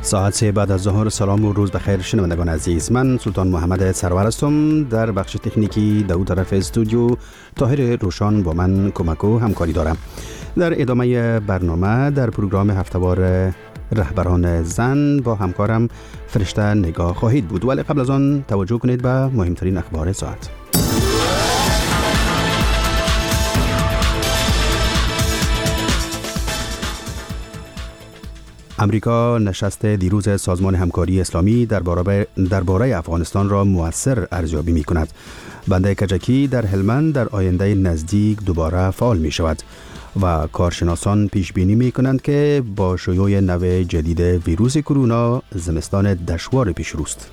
ساعت 3 بعد از ظهر. سلام و روز بخیر شنوندگان عزیز. من سلطان محمد سرور هستم. در بخش تکنیکی دو طرف استودیو طاهر روشان با من کمک و همکاری دارم. در ادامه برنامه در پروگرام هفته‌وار رهبران زن با همکارم فرشته نگاه خواهید بود، ولی قبل از آن توجه کنید به مهمترین اخبار ساعت. امریکا نشست دیروز سازمان همکاری اسلامی درباره افغانستان را مؤثر ارزیابی می کند. بند کجکی در هلمند در آینده نزدیک دوباره فعال می شود و کارشناسان پیش بینی می کنند که با شیوع نوع جدید ویروس کرونا زمستان دشوار پیش روست.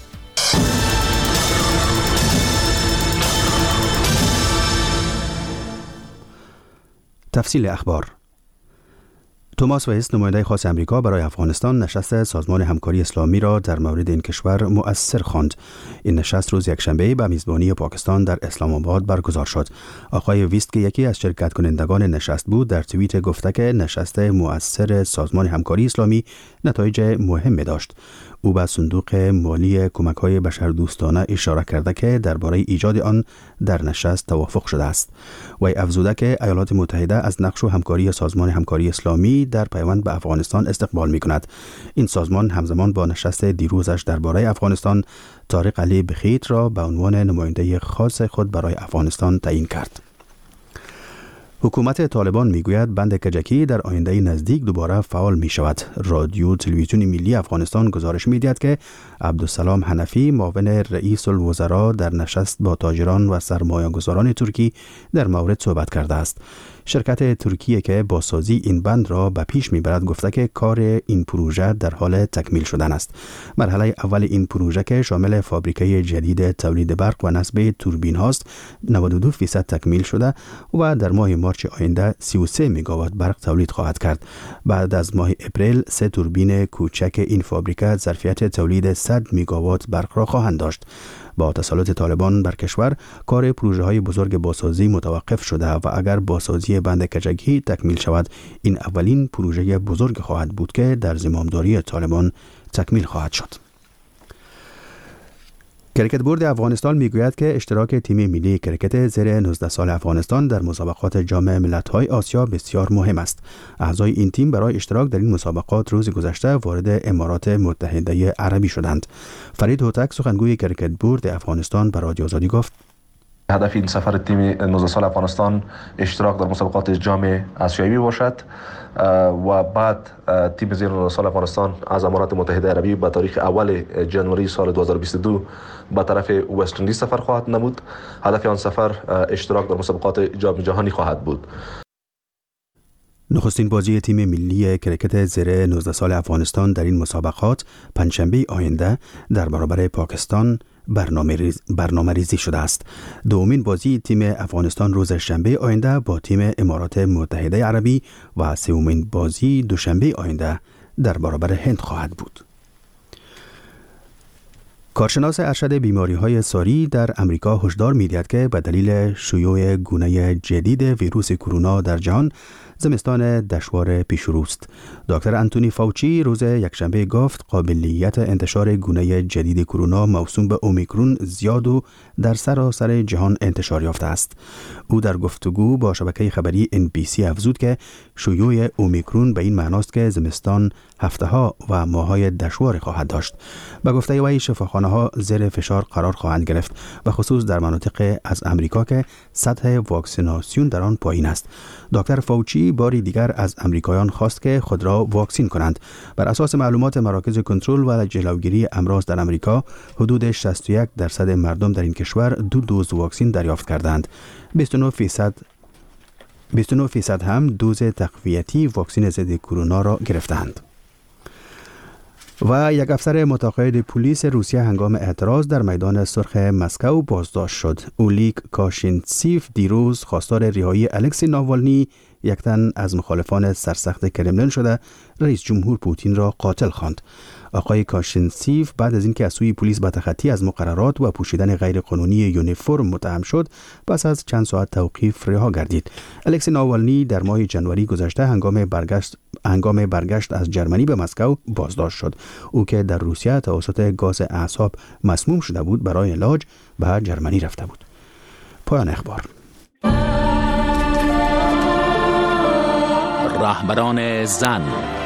تفصیل اخبار. توماس وایس، نماینده خاص امریکا برای افغانستان، نشست سازمان همکاری اسلامی را در مورد این کشور مؤثر خواند. این نشست روز یکشنبه به میزبانی پاکستان در اسلام آباد برگزار شد. آقای ویست که یکی از شرکت کنندگان نشست بود، در توییت گفته که نشست مؤثر سازمان همکاری اسلامی نتایج مهمی داشت. او به صندوق مالی کمک‌های بشردوستانه اشاره کرده که درباره ایجاد آن در نشست توافق شده است. وی افزوده که ایالات متحده از نقش و همکاری سازمان همکاری اسلامی در پیوند به افغانستان استقبال می‌کند. این سازمان همزمان با نشست دیروزش درباره افغانستان، طارق علی بخیت را به عنوان نماینده خاص خود برای افغانستان تعیین کرد. حکومت طالبان میگوید بند کجکی در آینده نزدیک دوباره فعال می شود. رادیو تلویزیون ملی افغانستان گزارش می دهد که عبدالسلام حنفی، معاون رئیس الوزراء، در نشست با تاجران و سرمایه‌گذاران ترکی در مورد صحبت کرده است. شرکت ترکیه که بازسازی این بند را به پیش میبرد گفته که کار این پروژه در حال تکمیل شدن است. مرحله اول این پروژه که شامل فابریکه جدید تولید برق و نصب توربین هاست 92% تکمیل شده و در ماه مارچ آینده 33 مگاوات برق تولید خواهد کرد. بعد از ماه اپریل 3 توربین کوچک این فابریکه ظرفیت تولید 100 مگاوات برق را خواهند داشت. با تسلط طالبان بر کشور، کار پروژه های بزرگ بازسازی متوقف شده و اگر بازسازی بند کجکی تکمیل شود، این اولین پروژه بزرگ خواهد بود که در زمامداری طالبان تکمیل خواهد شد. کرکت بورد افغانستان میگوید که اشتراک تیم ملی کرکت زیر 19 سال افغانستان در مسابقات جام ملت‌های آسیا بسیار مهم است. اعضای این تیم برای اشتراک در این مسابقات روز گذشته وارد امارات متحده عربی شدند. فرید هوتک، سخنگوی کرکت بورد افغانستان، به رادیو آزادی گفت: هدف این سفر تیم 19 سال افغانستان اشتراک در مسابقات جام آسیایی باشد و بعد تیم زیر 19 سال افغانستان از امارات متحده عربی به تاریخ اول ژانویه سال 2022 به طرف وست اندیز سفر خواهد نمود. هدف آن سفر اشتراک در مسابقات جام جهانی خواهد بود. نخستین بازی تیم ملی کرکت زیر 19 سال افغانستان در این مسابقات پنجشنبه آینده در برابر پاکستان برنامه ریزی شده است. دومین بازی تیم افغانستان روز شنبه آینده با تیم امارات متحده عربی و سومین بازی دوشنبه آینده در برابر هند خواهد بود. کارشناس ارشد بیماری‌های ساری در امریکا هشدار می‌دهد که به دلیل شیوع گونه جدید ویروس کرونا در جهان زمستان دشوار پیش روست. دکتر انتونی فاوچی روز یکشنبه گفت قابلیت انتشار گونه جدید کرونا موسوم به اومیکرون زیاد و در سراسر جهان انتشار یافته است. او در گفتگو با شبکه خبری NBC افزود که شیوع اومیکرون به این معناست که زمستان هفته‌ها و ماه‌های دشوار خواهد داشت. به گفته وی شفاخانه‌ها زیر فشار قرار خواهند گرفت و خصوص در مناطق از امریکا که سطح واکسیناسیون در آن پایین است. دکتر فاوچی باری دیگر از امریکایان خواست که خود را واکسین کنند. بر اساس معلومات مراکز کنترل و جلوگیری امراض در امریکا، حدود 61% مردم در این کشور 2 دوز واکسین دریافت کردند. 29% هم دوز تقویتی واکسن ضد کرونا را گرفتند. و یک افسر متقاعد پلیس روسیه هنگام اعتراض در میدان سرخ مسکو بازداشت شد. اولیک کاشینتسیف دیروز خواستار رهایی الکسی ناوالنی، یک تن از مخالفان سرسخت کرملین شده رئیس جمهور پوتین را قاتل خواند. آقای کاشنسیف بعد از اینکه از سوی پلیس به تخطی از مقررات و پوشیدن غیرقانونی یونیفرم متهم شد، پس از چند ساعت توقیف رها گردید. الکسی ناوالنی در ماه جنوری گذشته هنگام برگشت از جرمنی به مسکو بازداشت شد. او که در روسیه توسط گاز اعصاب مسموم شده بود، برای علاج به جرمنی رفته بود. پایان اخبار. رهبران زن.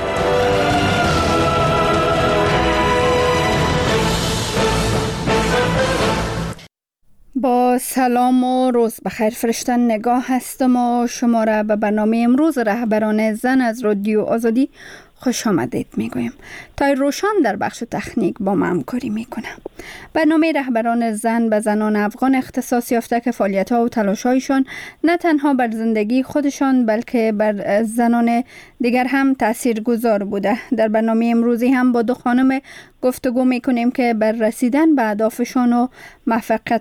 با سلام و روز بخیر فرشتن نگاه هستم و شما را به برنامه امروز رهبران زن از رادیو آزادی خوش آمدید میگویم. تا روشان در بخش تکنیک با ما همکاری میکنه. برنامه رهبران زن به زنان افغان اختصاص یافته که فعالیت‌ها و تلاش‌هایشان نه تنها بر زندگی خودشان بلکه بر زنان دیگر هم تاثیرگذار بوده. در برنامه امروزی هم با دو خانم گفتگو میکنیم که بر رسیدن به اهدافشان و موفقیت